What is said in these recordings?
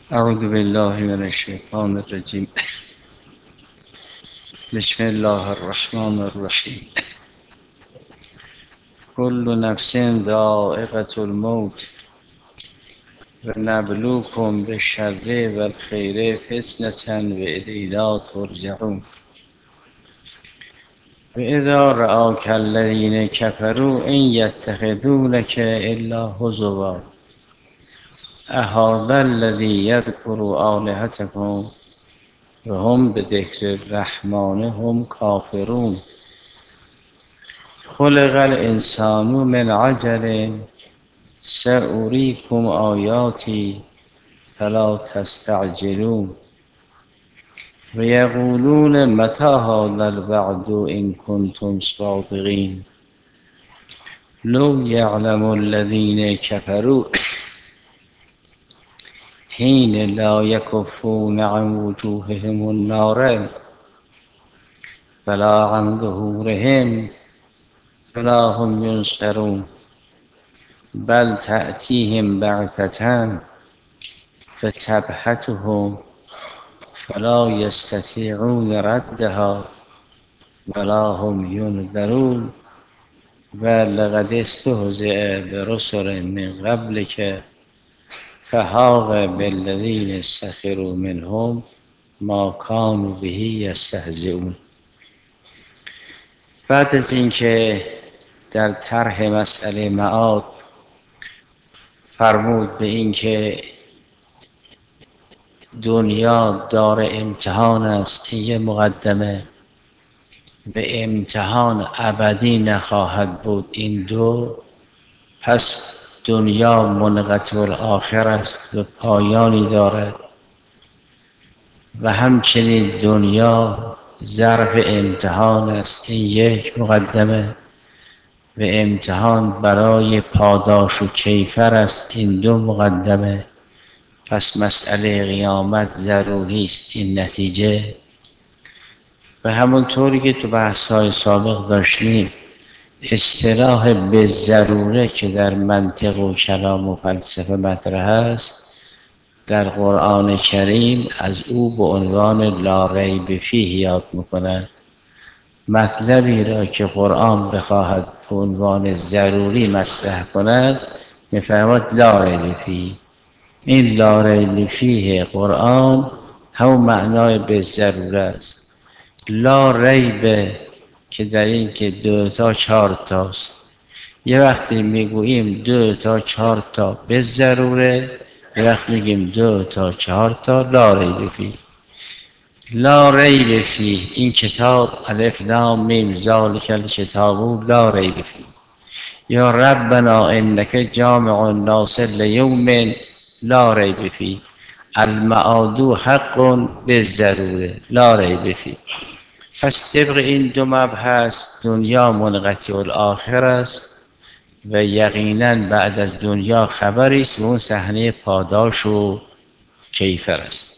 اعوذ بالله من الشیطان الرجیم. بسم الله الرحمن الرحیم. كل نفس ذائقة الموت ونبلوكم بالشر والخير فتنة وإلینا ترجعون. وإذا رآك الذين كفروا إن يتخذونك إلا هزوا أهذا الذي يذكر آلهتكم وهم بذكر الرحمن هم كافرون. خلق الانسان من عجل سأريكم آیاتی فلا تستعجلون. ويقولون متى هذا الوعد إن كنتم صادقين. لو يعلم الذين كفروا حين لا يكفون عن وجوههم النار فلا عن ظهورهم فلا هم ينصرون. بل تأتيهم بغتة فتبهتهم فلا يستطيعون ردها ولا هم ينذرون. ولقد استهزئ برسل من قبلك فحاق بالذين سخروا منهم ما كانوا به یستهزئون. بعد از اینکه در طرح مسئله معاد فرمود به اینکه دنیا دار امتحان است، این یه مقدمه، به امتحان ابدی نخواهد بود این دو، پس دنیا منقطع الاخر است و پایانی دارد و همچنین دنیا ظرف امتحان است، این یک مقدمه، و امتحان برای پاداش و کیفر است، این دو مقدمه. پس مسئله قیامت ضروری است این نتیجه. و همونطوری که تو بحث‌های سابق داشتیم، اصطلاح به ضروره که در منطق و کلام و فلسفه مطرح است، در قرآن کریم از او به عنوان لا ریب فیه یاد میکنند. مطلبی را که قرآن بخواهد به عنوان ضروری مطرح کند میفرماد لا ریب فیه. این لا ریب فیه قرآن هم معنای به ضروره است. لا ریب که در این که 2 تا 4 تاست. یه وقتی میگوییم 2 تا 4 تا به ضروره، یه وقت میگیم 2 تا 4 تا لا ریب فیه. لا ریب فیه، این کتاب الف لام میم ذالک الکتاب لا ریب فیه. یا ربنا انک جامع الناس لیوم لا ریب فیه. المعاد حق بالضروره لا ریب فیه. پس طبق این دو مبحث دنیا منقطع الاخر است و یقینا بعد از دنیا خبری است و اون صحنه پاداش و کیفر است.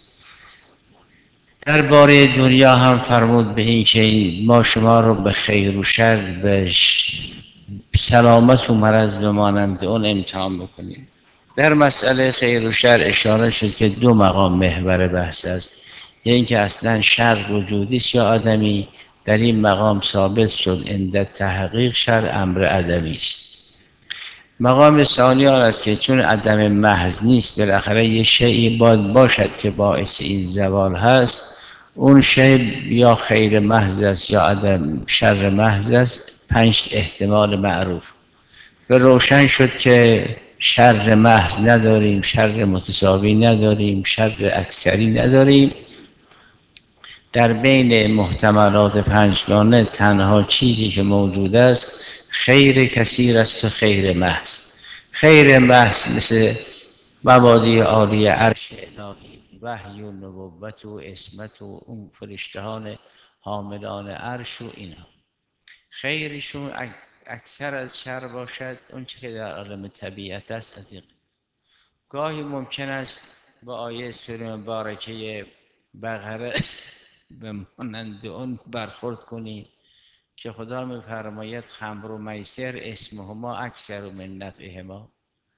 درباره دنیا هم فرمود به این که ما شما رو به خیر و شر، به سلامت و مرض بمانند اون امتحان بکنیم. در مسئله خیر و شر اشاره شد که 2 مقام محور بحث است. یعنی اینکه اصلا شر وجودی است یا عدمی. در این مقام ثابت شد عند تحقیق شر امر عدمی است. مقام ثانی آن است که چون عدم محض نیست، بالاخره یه شیئی باید باشد که باعث این زوال هست. اون شی یا خیر محض است یا عدم شر محض است. 5 احتمال معروف به روشن شد که شر محض نداریم، شر متساوی نداریم، شر اکثری نداریم. در بین محتملات 5گانه تنها چیزی که موجود است خیر کثیر است و خیر محض. خیر محض مثل مبادی عالی عرش الهی، وحی و نبوت و عصمت و اون فرشتهان حاملان عرش و اینها. خیرشون اکثر از شر باشد، اون چه که در عالم طبیعت است از این. گاهی ممکن است با آیه سوره مبارکه بقره به مانند اون برخورد کنیم که خدا می‌فرماید خمر و میسر اسمهما اکثر من نفعهما.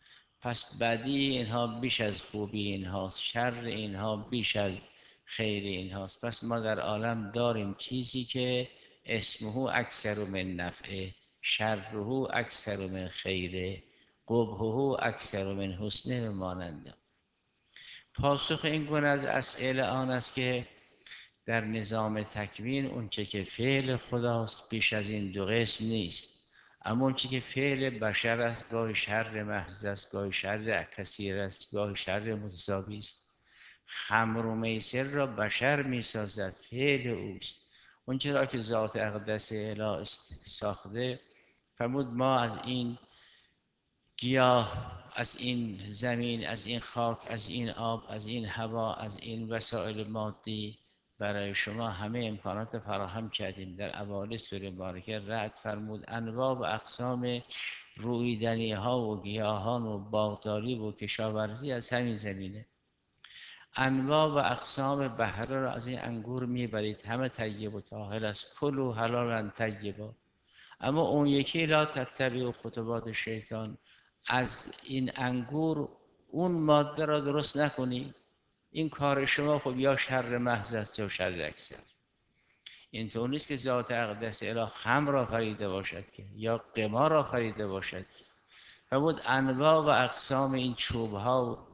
پس بدی اینها بیش از خوبی اینهاست، شر اینها بیش از خیر اینهاست. پس ما در عالم داریم چیزی که اسمه اکثر من نفعه، شره اکثر من خیره، قبحه اکثر من حسنه و ماننده. پاسخ این گونه از اسئله آن است که در نظام تکوین اونچه که فعل خداست بیش از این دو قسم نیست. اما اونچه که فعل بشر است گاهی شر محض است، گاهی شر کثیر است، گاهی شر متساوی است. خمر و میسر را بشر میسازد، فعل اوست. اونچه را که ذات اقدس اله ساخته، فرمود ما از این گیاه، از این زمین، از این خاک، از این آب، از این هوا، از این وسایل مادی برای شما همه امکانات فراهم کردیم. در اوایل سوره مبارکه رعد فرمود انواع و اقسام رویدنی ها و گیاهان و باغداری و کشاورزی از همین زمینه. انواع و اقسام بهره را از این انگور میبرید، همه طیب و طاهر است، کلوا حلالا طیبا. اما اون یکی لا تتبعوا خطوات شیطان، از این انگور اون ماده را درست نکنی. این کار شما خب یا شر محض است یا شر اکثر. اینطور نیست که ذات اقدس اله خمر را فریده باشد که یا قمار را فریده باشد که. فرمود انواع و اقسام این چوب ها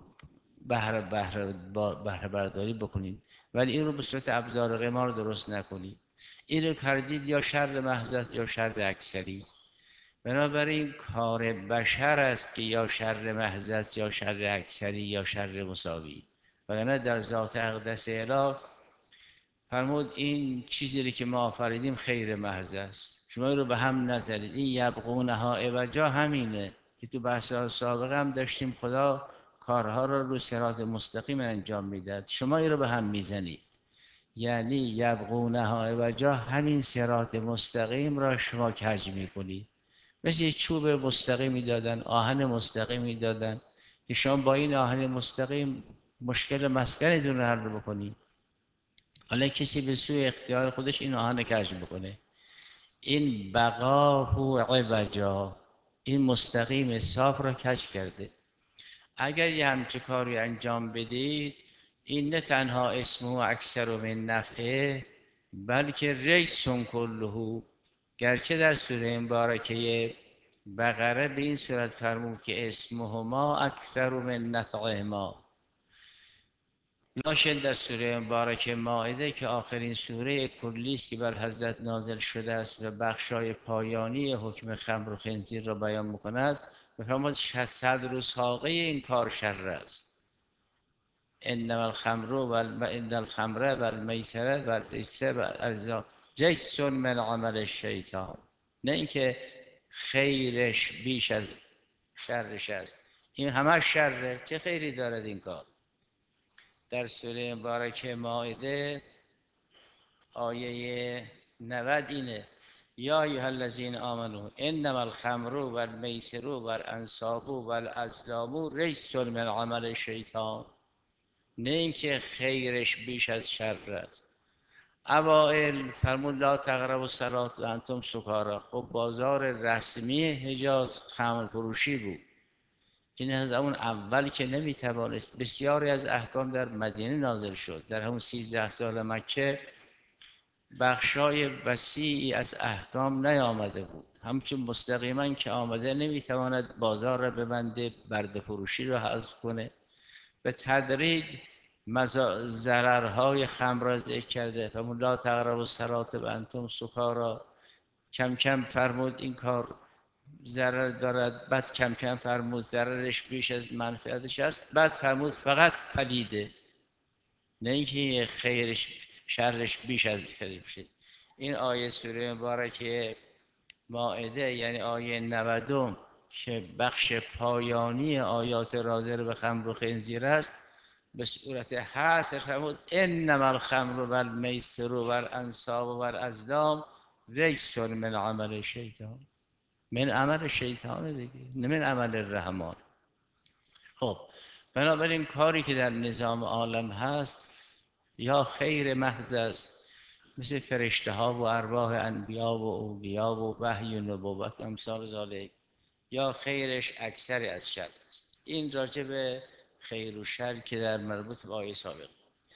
بهره برداری بکنید، ولی این رو به صورت ابزار قمار درست نکنید. این رو کردید یا شر محض است یا شر اکثری. بنابراین کار بشر است که یا شر محض است یا شر اکثری یا شر مساوی. وگرنه در ذات اقدس اله فرمود این چیزی که ما آفریدیم خیر محض است، شما رو به هم نزدید. این یبغونها عوجا همینه که تو بحث سابقه هم داشتیم، خدا کارها را رو صراط مستقیم انجام میداد، شما این رو به هم میزنید. یعنی یبغونها عوجا، همین صراط مستقیم را شما کج میکنید. مثل چوب مستقیمی دادن، آهن مستقیمی دادن که شما با این آهن مستقیم مشکل مسکنتون رو حل بکنید. حالا کسی به سوی اختیار خودش این آهن کج بکنه. این بقاه عوجا، این مستقیم صاف را کج کرده. اگر یه همچه کاری انجام بدید، این نه تنها اسمه اکثر من نفعه بلکه ریسون کلهو. گرچه در سوره مبارکه بقره به این صورت فرمود که اسمهما اکثر من نفعهما، لکن در سوره مبارکه مائده که آخرین سوره کلی است که بر حضرت نازل شده است و بخشای پایانی حکم خمر و خنزیر را بیان می‌کند، می‌فرماید 600 روز ساقه این کار شر است. انما الخمر والمیسر والارزاق رجس من عمل الشیطان. نه اینکه خیرش بیش از شرش است، این همه شره، چه خیری دارد این کار. در سوره مبارکه مائده آیه 90 اینه یا ایها الذین آمنوا انما الخمر والمیسر والانصاب والازلام رجس من عمل الشیطان. نه اینکه خیرش بیش از شر است. اوائل فرمود لا تقربوا الصلاة و انتم سکارا. خب بازار رسمی حجاز خمر فروشی بود. این از اون اول که نمیتوانست، بسیاری از احکام در مدینه نازل شد. در همون 13 سال مکه بخشای وسیعی از احکام نیامده بود. همچون مستقیما که آمده نمیتواند بازار را ببنده، برده فروشی را حذف کنه. به تدریج ضررهای خمر را ذکر کرده. فرمود لا تقربوا الصلاة و انتم سکارا. کم کم فرمود این کار ضرر دارد، بعد کم کم فرمود ضررش بیش از منفعتش است، بعد فرمود فقط پلیده، نه اینکه خیرش شرش بیش از خیرش بشه. این آیه سوره مبارکه مائده یعنی آیه 90 که بخش پایانی آیات راجع به خمر و خنزیر است، به صورت حصر فرمود انما الخمر والمیسر والانصاب والازلام رجس من عمل الشیطان. من عمل شیطان دیگه، نه من عمل الرحمن. خب بنابراین کاری که در نظام عالم هست یا خیر محض است، مثل فرشته ها و ارواح انبیا و اولیا و وحی و نبوت امثال ذالک، یا خیرش اکثر از شر است. این راجع به خیر و شر که در مربوط به آیه سابق.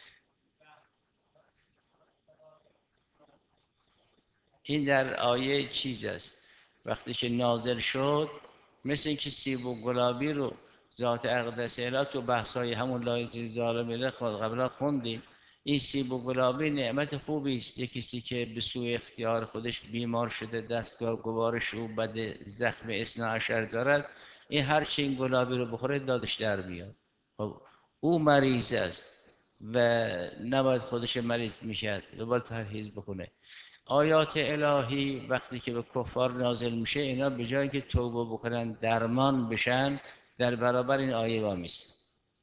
این در آیه چیز است، وقتی که نازل شد مثل اینکه سیب و گلابی رو ذات اقدس اله تو بحثای همون لایه ظالمه خود قبلا خوندیم. این سیب و گلابی نعمت خوبی است. یک کسی که به سوی اختیار خودش بیمار شده، دستگاه گوارش او بده، زخم اثنا عشر دارد، این هر چه این گلابی رو بخوره دادش در میاد. خب او مریض است و نباید خودش مریض میشد، باید پرهیز بکنه. آیات الهی وقتی که به کفار نازل میشه، اینا به جای که توبه بکنن درمان بشن، در برابر این آیه وامیست،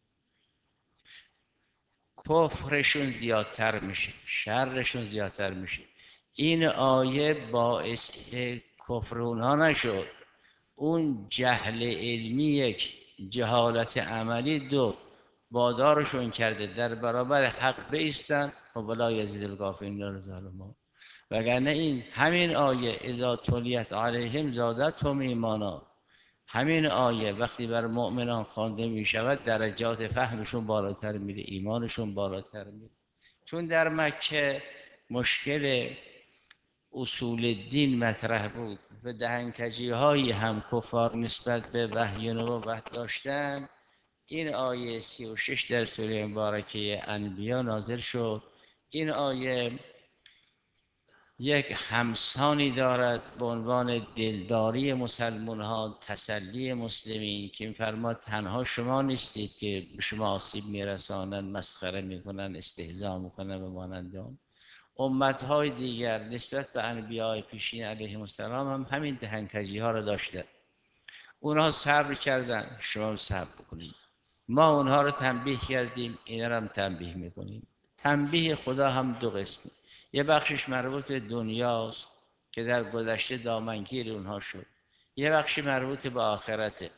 کفرشون زیادتر میشه، شرشون زیادتر میشه. این آیه باعث کفر اونها نشد، اون جهل علمی یک، جهالت عملی دو، وادارشون کرده در برابر حق بایستن. و ولا یزید الکافرین الا ظالما. وگرنه این همین آیه اذا تلیت علیهم زادتهم ایمانا، همین آیه وقتی بر مؤمنان خوانده می شود درجات فهمشون بالاتر میره، ایمانشون بالاتر میره. چون در مکه مشکل اصول دین مطرح بود و دهنکجی هایی هم کفار نسبت به وحی نبوت داشتن، این آیه 36 در سوره مبارکه انبیا نازل شد. این آیه یک همسانی دارد به عنوان دلداری مسلمان ها، تسلی مسلمین، که می‌فرماد تنها شما نیستید که به شما آسیب میرسانند، مسخره میکنن، استهزا میکنن و مانند آن. امتهای دیگر نسبت به انبیاء پیشین علیهم السلام هم همین دهنکجی ها را داشتند. اونها صبر کردن، شما صبر بکنید. ما اونها رو تنبیه کردیم، اینا رو هم تنبیه میکنیم. تنبیه خدا هم دو قسم، یه بخشش مربوط به دنیاست که در گذشته دامنگیر اونها شد، یه بخشی مربوط به آخرته.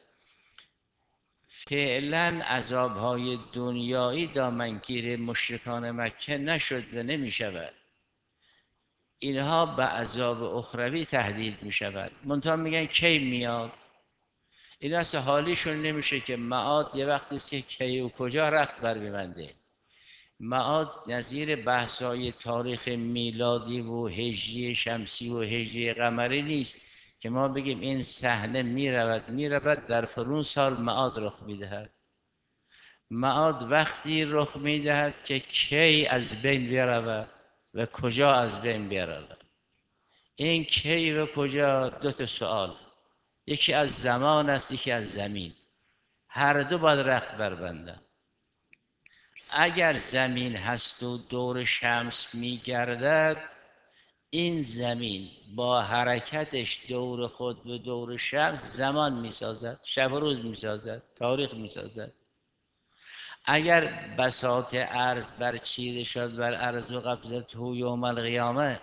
فعلا عذابهای دنیایی دامنگیر مشرکان مکه نشد و نمی شود، اینها به عذاب اخروی تهدید می شود. منتها میگن کی میاد، این اصلا حالیشون نمیشه که معاد یه وقتی است که کی و کجا رخت بر میبنده. معاد نظیر بحث‌های تاریخ میلادی و هجری شمسی و هجری قمری نیست که ما بگیم این صحنه میرود در فلان سال معاد رخ میدهد. معاد وقتی رخ میدهد که کی از بین برود و کجا از بین برود. این کی و کجا دو تا سوال، یکی از زمان است، یکی از زمین. هر دو باید رخت بربندن. اگر زمین هست و دور شمس میگردد، این زمین با حرکتش دور خود و دور شمس زمان میسازد، شب و روز میسازد، تاریخ میسازد. اگر بساط ارض برچیده شد بر ارض و قبضته یوم القیامه،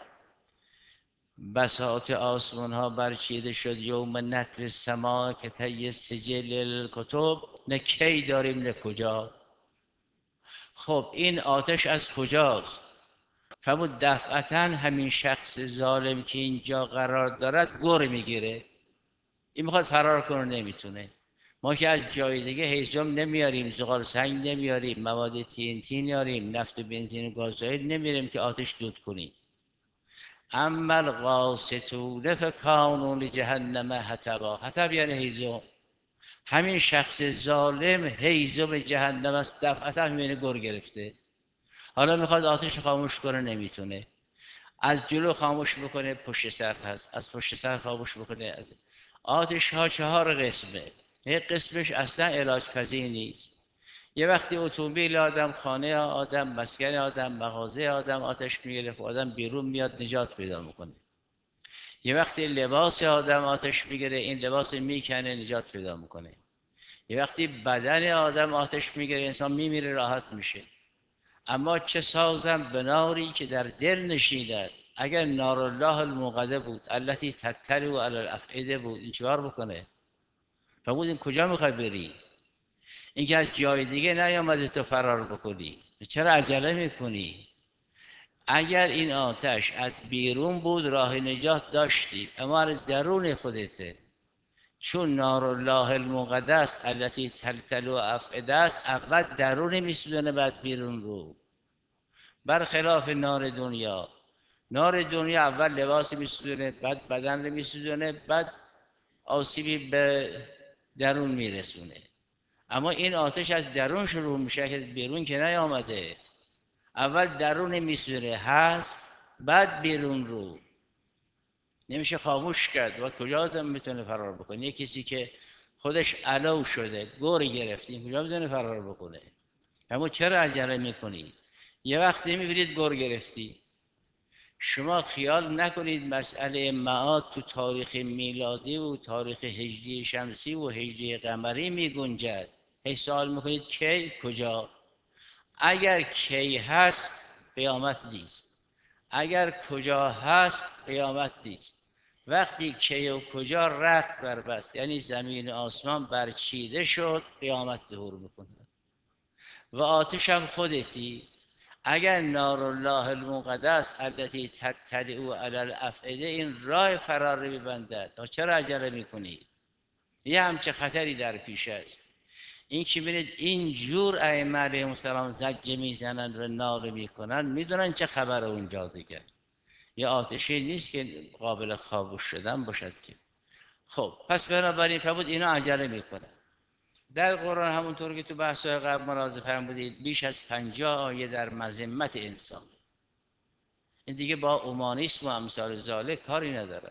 بساط آسمان ها برچیده شد یوم نطوی السماء که طی سجل الکتب، نه کی داریم نه کجا. خب این آتش از کجاست؟ فرمود دفعتا همین شخص ظالم که اینجا قرار دارد گر میگیره، این میخواد فرار کنه نمیتونه. ما که از جای دیگه هیزم نمیاریم، زغال سنگ نمیاریم، مواد TNT نمیاریم، نفت و بنزین و گازوئیل نمیاریم که آتش دود کنیم. اما القاسطون فکانوا لجهنم حطبا. حطب یعنی هیزم. همین شخص ظالم هیزم جهنم است، دفعتا همینه گر گرفته. حالا میخواد آتش خاموش کنه نمیتونه، از جلو خاموش بکنه پشت سر هست، از پشت سر خاموش بکنه. از آتش ها چهار قسمه، یک قسمش اصلا علاج پذیر نیست. یه وقتی اتومبیل آدم، خانه آدم، مسکن آدم، مغازه آدم آتش میگیره، آدم بیرون میاد نجات پیدا میکنه. یه وقتی لباس آدم آتش میگیره، این لباس میکنه نجات پیدا میکنه. یه وقتی بدن آدم آتش میگیره، انسان میمیره راحت میشه. اما چه سازم به ناری که در دل نشیند. اگر نار الله الموقده بود التي تطلع علی الافئده بود، این چیکار بکنه؟ فرمود این کجا میخوای بری؟ این که از جای دیگه نیامده تو فرار بکنی، چرا عجله میکنی؟ اگر این آتش از بیرون بود راه نجات داشتی، اما درون خودته. چون نار الله المقدس التي تلتلو افئده است، اول درون میسوزونه بعد بیرون رو. برخلاف نار دنیا، نار دنیا اول لباس میسوزونه بعد بدن رو میسوزونه بعد آسیبی به درون میرسونه. اما این آتش از درون شروع میشه که بیرون که نیامده. اول درون میسوزونه هست بعد بیرون رو. نمیشه خاموش کرد. وقت کجا آدم میتونه فرار بکنه؟ یه کسی که خودش علو شده گور گرفتی کجا میتونه فرار بکنه؟ اما چرا عجله میکنی؟ یه وقتی میبینید گور گرفتی. شما خیال نکنید مسئله معاد تو تاریخ میلادی و تاریخ هجری شمسی و هجری قمری می گنجد. هیچ سوال میکنید کی کجا؟ اگر کی هست قیامت نیست، اگر کجا هست قیامت نیست. وقتی کی و کجا رفت بربست یعنی زمین و آسمان برچیده شد قیامت ظهور میکنه. و آتش هم خودتی. اگر نار الله المقدس التي تطلع علی الافئده این راه فرار رو میبندد، چرا عجله میکنید؟ یه همچه خطری در پیش است. این که بینید این جور ائمه علیهم السلام زجه میزنن و ناله میکنن، میدونن چه خبر اونجا دیگه. یه آتشی نیست که قابل خاموش شدن باشد که. خب پس بنابراین فرمود اینا عجله میکنن. در قرآن همونطور که تو بحث‌های قبل ملاحظه فرمودید بیش از 50 آیه در مذمت انسان. این دیگه با اومانیسم و امثال ذالک کاری نداره.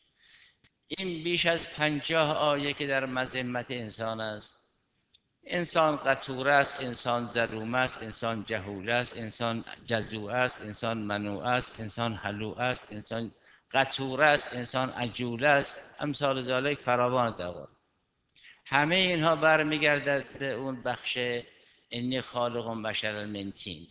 این بیش از 50 آیه که در مذمت انسان است. انسان قطور است، انسان ظلوم است، انسان جهول است، انسان جزوع است، انسان منوع است، انسان حلوع است، انسان قطور است، انسان عجول است، امثال ذالک فراوان دوار. همه اینها برمیگردد به اون بخش انی خالق بشر من طین.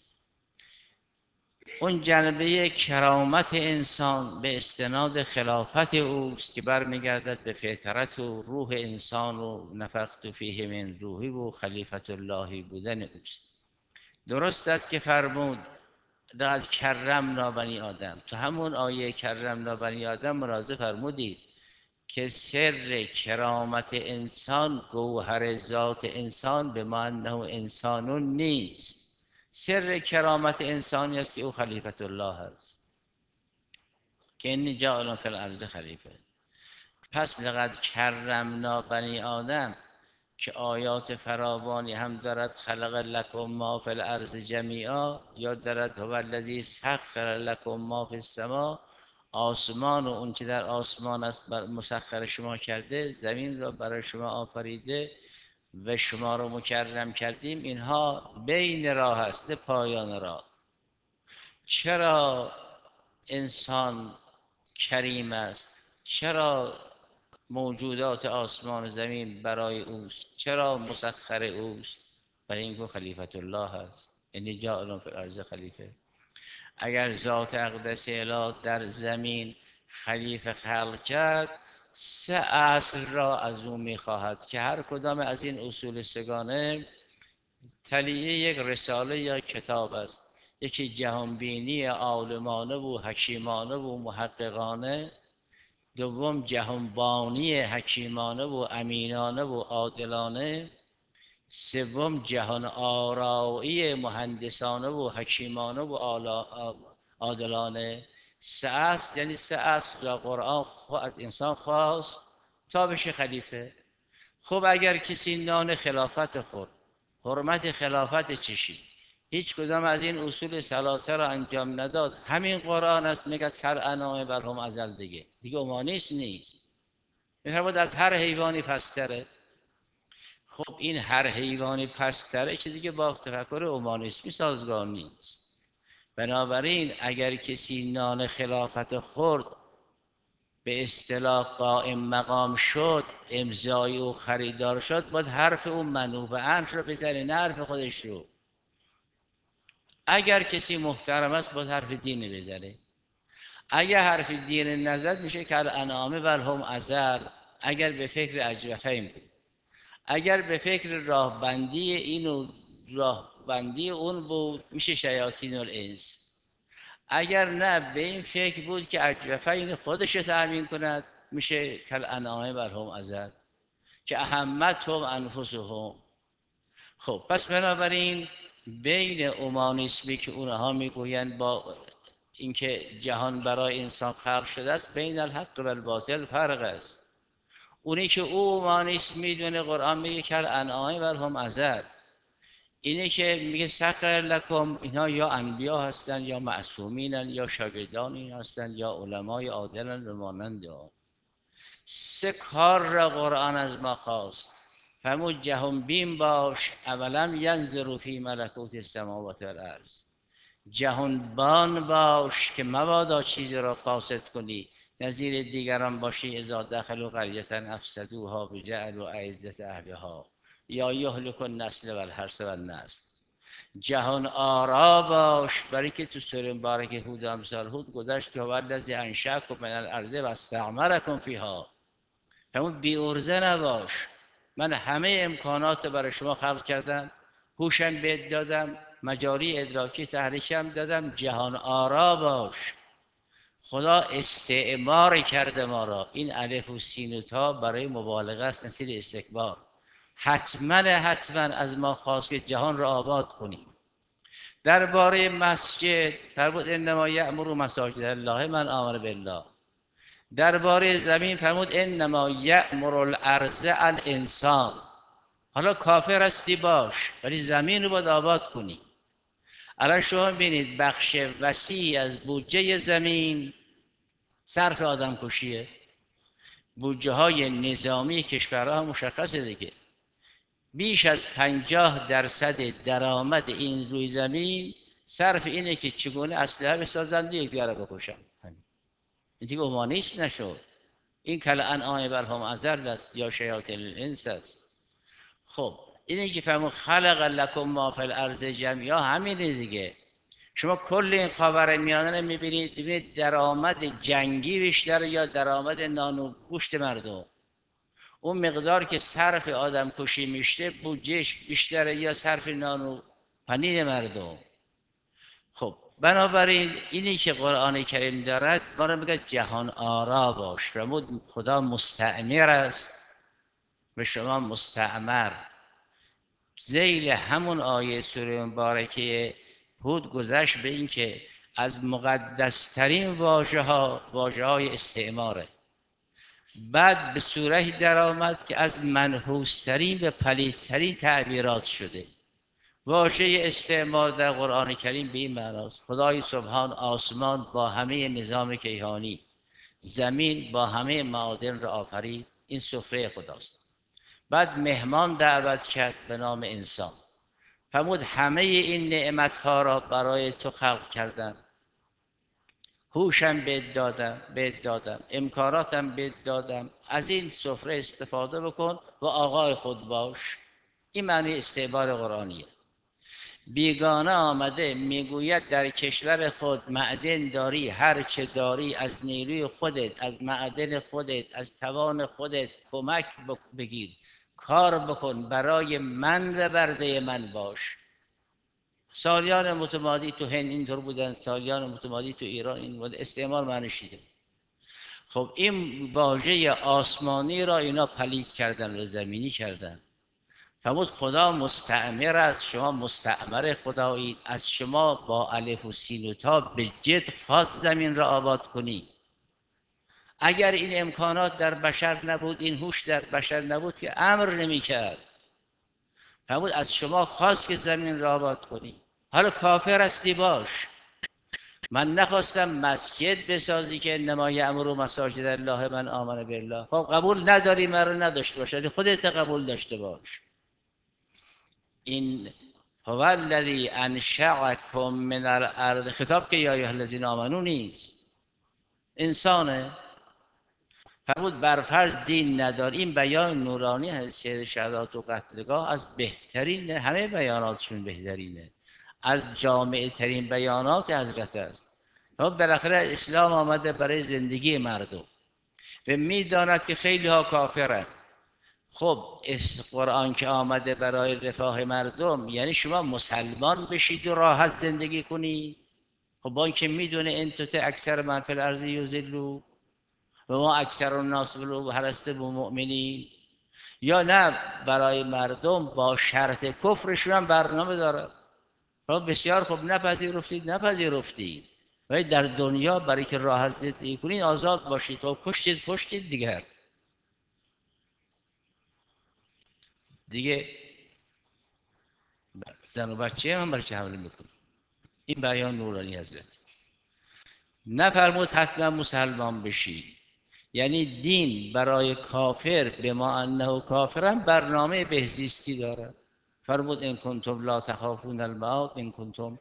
اون جنبه کرامت انسان به استناد خلافت اوست که برمیگردد به فطرت و روح انسان و نفخت فیه من روحی و خلیفت اللهی بودن اوست. درست است که فرمود لقد کرمنا بنی آدم. تو همون آیه کرمنا بنی آدم ملاحظه فرمودید که سر کرامت انسان گوهر ذات انسان به ما انه انسان نیست. سر کرامت انسانی است که او خلیفت الله است که انی جاعل فی الارض خلیفه. پس لقد کرمنا بنی آدم که آیات فراوانی هم دارد خلق لکم ما فی الارض جمیعا، یا دارد هو الذی سخر لکم ما فی السما، آسمان و اون چه در آسمان است مسخر شما کرده، زمین را برای شما آفریده و شما رو مکرم کردیم. اینها بین راه است، پایان راه. چرا انسان کریم است؟ چرا موجودات آسمان و زمین برای اوست؟ چرا مسخر اوست؟ برای اینکه خلیفت الله است. یعنی جاعل فی الارض خلیفه. اگر ذات اقدس اله در زمین خلیفه خلق کرد، 3 اصل را از او میخواهد که هر کدام از این اصول سگانه تلیه یک رساله یا کتاب است. یکی جهانبینی عالمانه و حکیمانه و محققانه، دوم جهانبانی حکیمانه و امینانه و عادلانه، سوم جهان آرایی مهندسانه و حکیمانه و عادلانه. 3 اصل یعنی 3 اصل را قرآن از انسان خواست تا بشه خلیفه. خب اگر کسی نان خلافت خورد، حرمت خلافت چشید، هیچ کدام از این اصول ثلاثه را انجام نداد، همین قرآن است میگه کر انام برهم ازل دیگه اومانیست نیست. میفرماد از هر حیوانی پستره. خب این هر حیوانی پستره چه دیگه با تفکر اومانیسمی سازگار نیست. بنابراین اگر کسی نان خلافت خورد، به اصطلاح قائم مقام شد، امضای او خریدار شد، باید حرف اون منوب امر رو بزنه نه حرف خودش رو. اگر کسی محترم است باید حرف دین بزنه. اگر حرف دین نزد میشه که الانعام ولهم اذل. اگر به فکر اجرفین بود، اگر به فکر راهبندی این و راهبندی اون بود میشه شیاطین الانس. اگر نه به این فکر بود که اجرفین خودش تأمین کند میشه کل انعام برهم ازل. که اهمتهم انفسهم. خب پس بنابراین بین اومانیسمی که اونها میگویند با اینکه جهان برای انسان خلق شده است، بین الحق و الباطل فرق است. اونی که او اومانیسم میدونه، قرآن میگه که الانعام برهم ازل، اینه که میگه سخر لکم، اینها یا انبیا هستن یا معصومینن یا شاگردان این هستن یا علمای عادلن و مانند آن. سه کار را قرآن از ما خواست. فرمود جهان بین باش، اولم ینظروا فی ملکوت السماوات والارض. جهانبان باش که مبادا چیزی را فاسد کنی، نظیر دیگران باشی. اذا دخلوا قریة افسدوها وجعلوا اعزة اهلها یا یهلک النسل والحرث والنسل. جهان آرا باش، برای که تو سوره مبارکه هود امثال هود گذشت که هو الذی انشأکم من الارض و استعمرکم فیها. همون بی ارزه نباش، من همه امکانات برای شما خلق کردم، هوشم بهت دادم، مجاری ادراکی تحریکم دادم، جهان آرا باش. خدا استعمار کرده ما را. این الف و سین و تا برای مبالغه است، نصیر استکبار. حتما از ما خواست که جهان را آباد کنیم. درباره مسجد فرمود انما یأمر مساجد الله من آمن بالله. درباره زمین فرمود انما یأمر الارض الانسان. حالا کافر هستی باش، ولی زمین رو باید آباد کنی. الان شما ببینید بخش وسیعی از بودجه زمین صرف آدم کشیه. بودجه های نظامی کشورها مشخصه دیگه. بیش از 50% درآمد این روی زمین صرف اینه که چگونه اسلحه بسازند و یکدیگر را بکشن. این دیگه اومانیسم نشد. این کل انعام برهم ازل است یا شیاطین الانس است. خب اینه که فرمود خلق لکم ما فی الارض جمیعا، همینه دیگه. شما کل این خاورمیانه رو میبینید، ببینید درآمد جنگی بیشتر یا درآمد نان و گوشت مردم. اون مقدار که صرف آدم کشی میشه بودجهش بیشتره یا صرف نان و پنیر مردم. خب بنابراین اینی که قرآن کریم دارد ما رو میگه جهان آرا باش. فرمود خدا مستعمر است و شما مستعمر. ذیل همون آیه سوره مبارکه هود گذشت به این که از مقدسترین واژه های استعماره. بعد به صورتی در آمد که از منحوسترین و پلیدترین تعبیرات شده. واژه استعمار در قرآن کریم به این معناست: خدای سبحان آسمان با همه نظام کیهانی، زمین با همه معادن را آفرید، این سفره خداست. بعد مهمان دعوت کرد به نام انسان. فرمود همه این نعمتها را برای تو خلق کردم، هوشم بهت دادم، امکاناتم بهت دادم، از این سفره استفاده بکن و آقای خود باش. این معنی استعمار قرآنیه. بیگانه آمده میگوید در کشور خود معدن داری، هر چه داری از نیروی خودت، از معدن خودت، از توان خودت کمک بگیر، کار بکن، برای من و برده من باش. سالیان متمادی تو هند اینطور بودن، سالیان متمادی تو ایران این بود. استعمار معنی شده. خب این واژه آسمانی را اینا پلید کردن و زمینی کردن. فرمود خدا مستعمر است، شما مستعمر خدایید، از شما با الف و سین و تا به جد خاص زمین را آباد کنید. اگر این امکانات در بشر نبود، این هوش در بشر نبود که امر نمی کرد. فرمود از شما خواست که زمین را آباد کنید. حالا کافر هستی باش. من نخواستم مسجد بسازی که انما یأمر مساجد الله من آمن بالله. خب قبول نداری، مرا نداشته باش، ولی خودت قبول داشته باش. این هو الذی انشأکم من الارض، خطاب که یا ایها الذین آمنو نیست، انسانه. فرمود برفرض دین نداری. این بیان نورانی حیثیت شهادت و قتلگاه از بهترین، همه بیاناتشون بهترینه، از جامع ترین بیانات حضرت است. خب بالاخره اسلام آمده برای زندگی مردم و میداند که خیلی ها کافرند. خب قرآن که آمده برای رفاه مردم، یعنی شما مسلمان بشید و راحت زندگی کنی. خب با اینکه میدونه انتوت اکثر من فی الارض یضلوا و ما اکثر الناس ولو حرصت بمؤمنین. یا نه برای مردم با شرط کفرشون هم برنامه داره. بسیار خوب، نپذیرفتید ولی در دنیا برای که راحت زندگی کنید آزاد باشید. خب کشتید دیگه زن و بچه هم برای چه حمله میکنید؟ این بیان نورانی حضرت. نفرمود حتما مسلمان بشید، یعنی دین برای کافر به ما انه کافرن برنامه بهزیستی داره. فرمود ان کنتم لا تخافون الموت، ان کنتم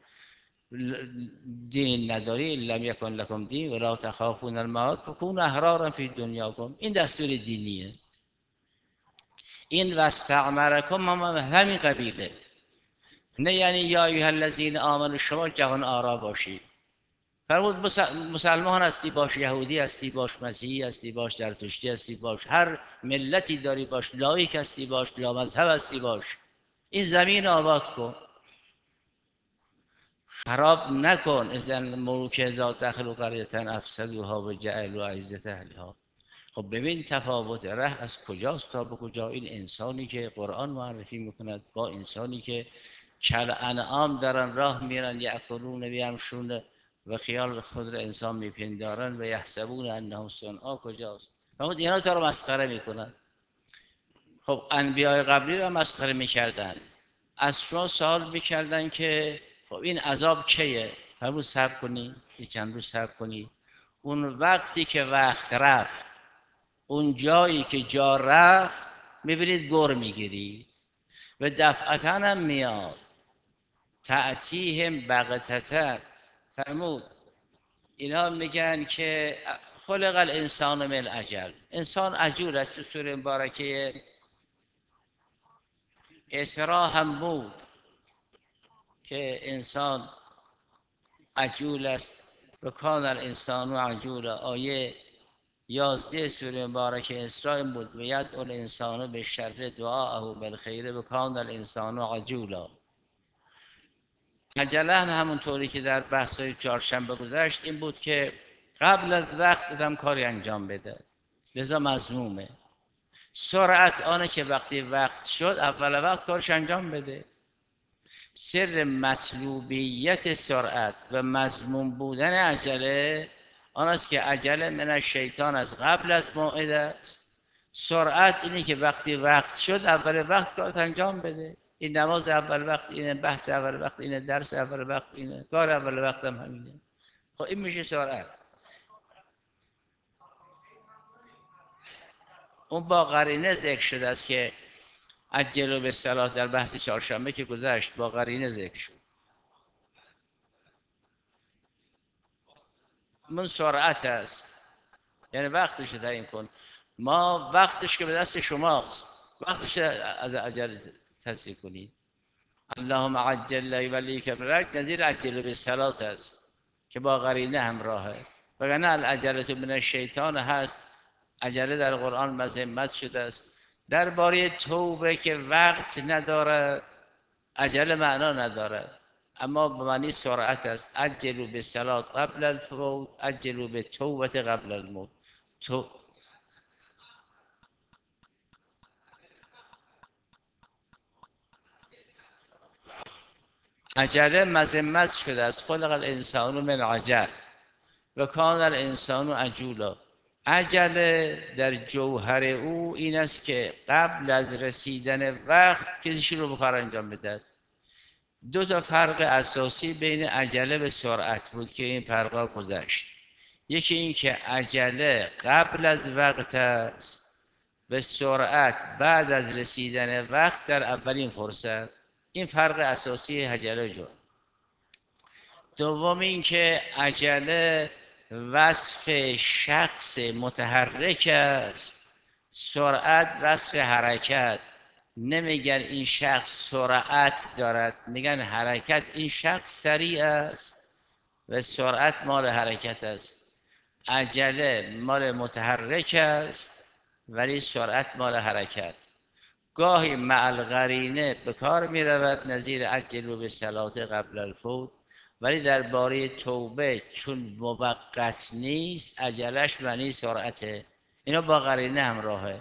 دین نداری لم یکن لکم دین ولا تخافون الموت فکونوا احرارا فی دنیاکم. این دستور دینیه. این واستعمرکم هم همین قبیله. نه یعنی یا ایها الذین آمنوا شما جهان آرا باشید. فرمود مسلمان هستی باش، یهودی هستی باش، مسیحی هستی باش، زرتشتی هستی باش، هر ملتی داری باش، لایک هستی باش، لا مذهب هستی باش، این زمین آباد کن، خراب نکن. اذن الملوک اذا دخلوا قریة افسدوها و جعلوا عزة اهلها. خب ببین تفاوت ره از کجاست تا به کجا. این انسانی که قرآن معرفی میکند با انسانی که کل انعام دارن راه میرن، یأکلون و یمشون و خیال خود را انسان میپندارن و یحسبون انهم صنعا، کجاست؟ فرمود اینا تو رو مسخره میکنن. خب انبیاء قبلی را مسخره میکردن، از شما سوال میکردن که خب این عذاب کیه؟ فرمود صبر کنی، یه چند روز صبر کنی، اون وقتی که وقت رفت، اون جایی که جا رفت میبینید گر میگیری و دفعتا هم میاد. تأتیهم بغتتا. فرمود اینا میگن که خلق الانسان من عجل، انسان عجول است. تو سوره مبارکه اسراء هم بود که انسان عجول است و کان الانسان عجولا. آیه 11 سوره مبارکه اسراء بود و یدعو الانسان بالشر دعاءه بالخیر و کان الانسان عجولا. عجله هم همونطوری که در بحث‌های چهارشنبه گذشت این بود که قبل از وقت آدم کاری انجام بده، لذا مذمومه. سرعت آنه که وقتی وقت شد اول وقت کارش انجام بده. سر مطلوبیت سرعت و مذموم بودن عجله آن است که عجله من الشیطان از قبل از موعد است. سرعت اینه که وقتی وقت شد اول وقت کارت انجام بده. این نماز اول وقت اینه، بحث اول وقت اینه، درس اول وقت اینه، کار اول وقت هم همینه. خب این میشه سرعت. اون با قرینه ذکر شده است که عجلوا بالصلاة در بحث چهارشنبه که گذشت با قرینه ذکر شد. من سرعت است، یعنی وقتش تعیین کن. ما وقتش که به دست شماست، وقتش از عجل تصحیح کنید. اللهم عجل لی ولیک برک نظیر عجل به صلات است که با قرینه همراهه. وگرنه العجله من الشیطان هست. عجله در قرآن مذمت شده است. درباره توبه که وقت نداره عجله معنا نداره، اما به معنی سرعت است. عجلوا بالصلاة قبل الفوت، عجلوا بالتوبة قبل الموت. تو عجله مذمت شده است. خلق الانسان من عجل و کان الانسان عجولا. عجله در جوهر او این است که قبل از رسیدن وقت کسی شروع به کار انجام بده. دو تا فرق اساسی بین عجله و سرعت بود که این فرقا گذشت. یکی این که عجله قبل از وقت است و سرعت بعد از رسیدن وقت در اولین فرصت. این فرق اساسی عجله جو. دوم این که عجله وصف شخص متحرک است، سرعت وصف حرکت. نمیگن این شخص سرعت دارد، میگن حرکت. این شخص سریع است و سرعت مال حرکت است. عجله مال متحرک است ولی سرعت مال حرکت. گاهی مع القرینه به کار می رود نظیر عجلوا بالصلاة قبل الفوت، ولی درباره توبه چون موقت نیست عجلش معنی سرعته. اینا با قرینه همراهه.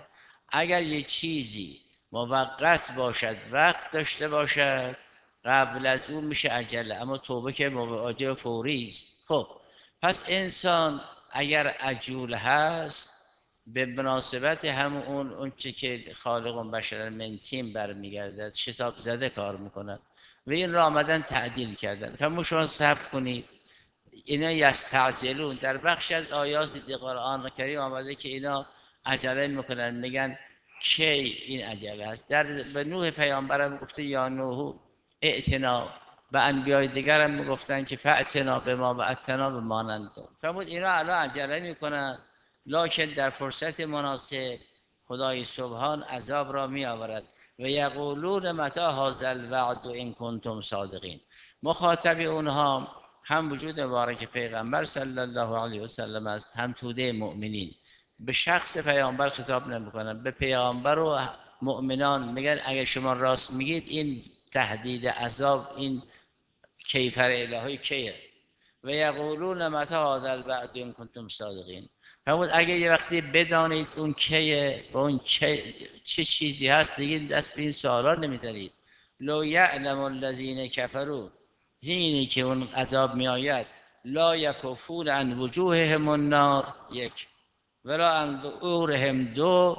اگر یه چیزی موقت باشد، وقت داشته باشد، قبل از اون میشه عجله، اما توبه که مواجه فوری است. خب پس انسان اگر عجول هست، به مناسبت همون اون چه که خالق بشر من طین برمیگردد، شتاب زده کار میکند و این را آمدن تعدیل کردن. فرمود شما صبر کنید. اینا یستعجلون، در بخش از آیات قرآن کریم آمده که اینا عجله میکنن، میگن کی این عجله است. در به نوح پیامبرم گفته یا نوح ائتنا، به انبیای دیگر هم میگفتن که فأتنا به ما وعدتنا به مانند. فرمود اینا الان عجله میکنن، لکن در فرصت مناسب خدای سبحان عذاب را می آورد. و یقولون متى هذا الوعد ان کنتم صادقین. مخاطب اونها هم وجود مبارک پیغمبر صلی الله علیه و سلم است، هم توده مؤمنین. به شخص پیامبر خطاب نمیکنن، به پیامبر و مؤمنان میگن اگر شما راست میگید این تهدید عذاب، این کیفر الهی کیه. و یقولون متى هذا الوعد ان کنتم صادقین. فرمود اگه یه وقتی بدانید اون کیه و اون چه چیزی هست، دیگه دست به این سوالا نمیزنید. لو یعلم الذین کفروا، اینی که اون عذاب می آید، لا یکفون عن وجوههم النار، یک، ولا عن ظهورهم، دو،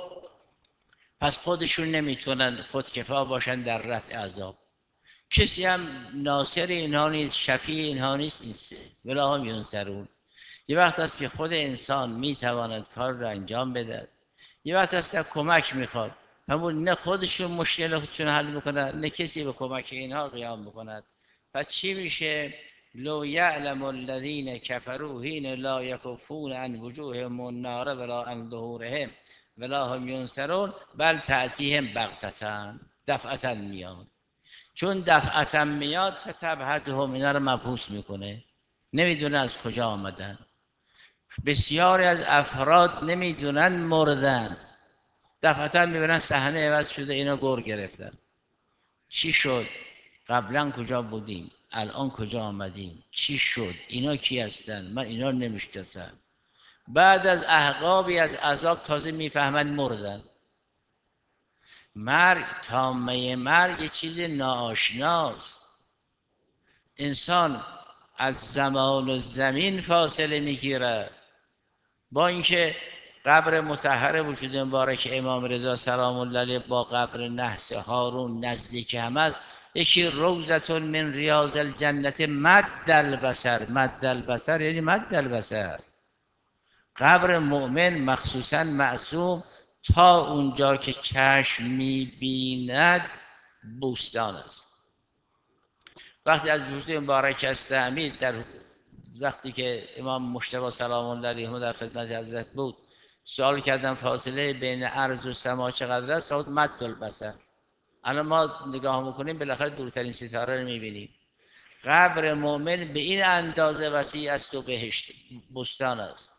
پس خودشون نمیتونن خودکفا باشن در رفع عذاب. کسی هم ناصر اینها نیست، شفیع اینها نیست، این سه ولا هم ینصرون. یه وقت است که خود انسان میتواند کار را انجام بده، یه وقت است که کمک میخواد. همون نه خودشون مشکل خودشون حل میکنن، نه کسی به کمک اینها قیام بکند. پس چی میشه؟ لو یعلم الذین کفروا حین لا یکفون عن وجوههم النار ولا عن ظهورهم ولا هم ینصرون بل تأتیهم بغتة، دفعتا میاد. چون دفعتا میاد فتبهتهم، اینا رو مبهوت میکنه، نمیدونه از کجا آمدن. بسیاری از افراد نمیدونن مردن، دفعتا میبینن صحنه عوض شده، اینا گور گرفتن. چی شد؟ قبلا کجا بودیم، الان کجا آمدیم، چی شد، اینا کی هستن، من اینا رو نمیشناسم. بعد از احقابی از عذاب تازه میفهمن مردن. مرگ، تامه مرگ یه چیز ناآشناست. انسان از زمان و زمین فاصله میگیرد. با اینکه قبر مطهر وجود مبارک امام رضا سلام الله علیه با قبر نحس هارون نزدیک هم است، یکی روضة من ریاض الجنت مد البصر. مد البصر یعنی مد البصر. قبر مؤمن مخصوصا معصوم تا اونجا که چشم میبیند بوستان است. وقتی از وجود مبارک است امیر، در وقتی که امام مجتبی سلام الله علیه در خدمت حضرت بود، سوال کردن فاصله بین ارض و سما چقدر است؟ فرمود مد البصر. الان ما نگاه میکنیم بالاخره دورترین ستاره رو میبینیم. قبر مؤمن به این اندازه وسیع است و بهشت بستان است.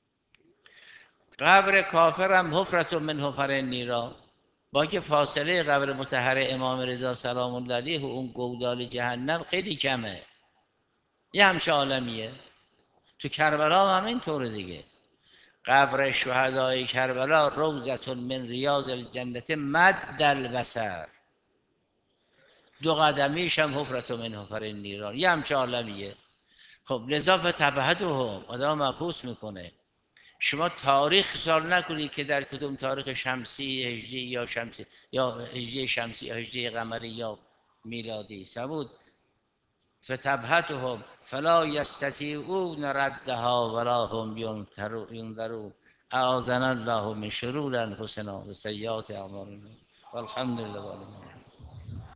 قبر کافر هم حفرت من حفر النیران، با که فاصله قبر مطهر امام رضا سلام الله علیه و اون گودال جهنم خیلی کمه، یه همچه عالمیه. تو کربلا هم همین طور دیگه. قبر شهدای کربلا روضة من ریاض الجنت مد البصر، دو قدمیش هم حفرت من حفر النیران، یه همچه عالمیه. خب لذا فتبهتهم، آدم مبهوت میکنه. شما تاریخ سال نکنید که در کدوم تاریخ شمسی، هجری یا شمسی، یا هجری شمسی یا هجری قمری یا میلادی سمود. فتبهتهم فلا یستطیعون ردها ولا هم ینظرون. اعاذنا الله من شرور انفسنا و سیئات اعمالنا والحمد لله.